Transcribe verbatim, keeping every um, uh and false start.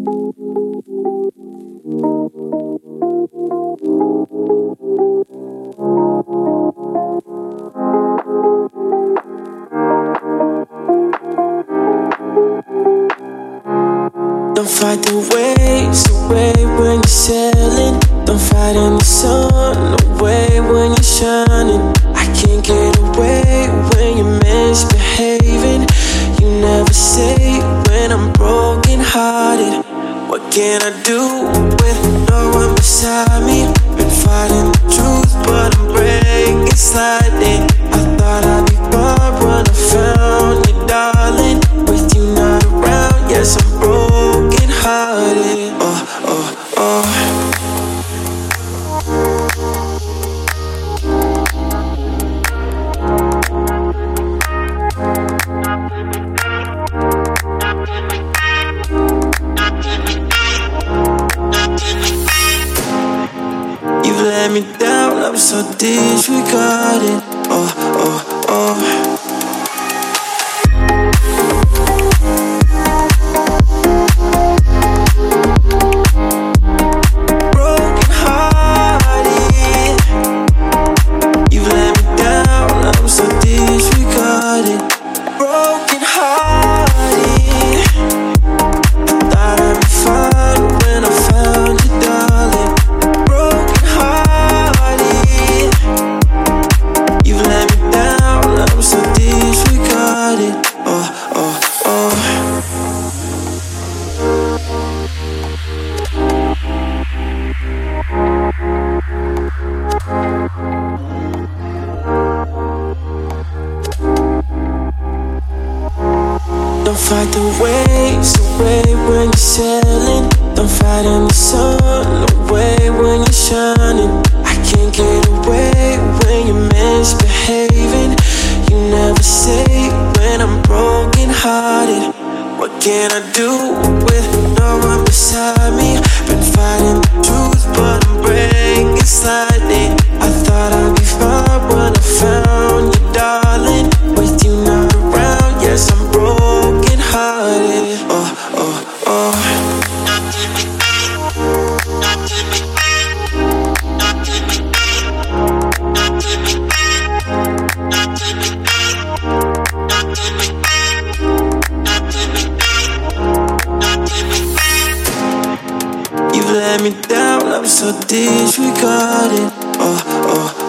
Don't fight the waves away when you're sailing. Don't fight in the sun away when you're shining. I can't get away when you're misbehaving. You never say when I'm broken hearted. What can I do with no one beside me? Been fighting the truth, but I'm breaking slightly. I thought I'd be fine when I found you, darling. With you not around, yes, I'm broken hearted. Oh, oh, oh. You've let me down, I'm so disregarded. Oh, oh, oh. Don't fight the waves away when you're sailing. Don't fight in the sun away when you're shining. I can't get away when you're misbehaving. You never say when I'm broken hearted. What can I do with no one beside me? Been fighting the truth, but I'm breaking slightly. I thought I'd be fine when I found you, darling. With you not around, yes, I'm broken hearted. Oh, oh, oh. You've let me down, I'm so disregarded. Oh, oh.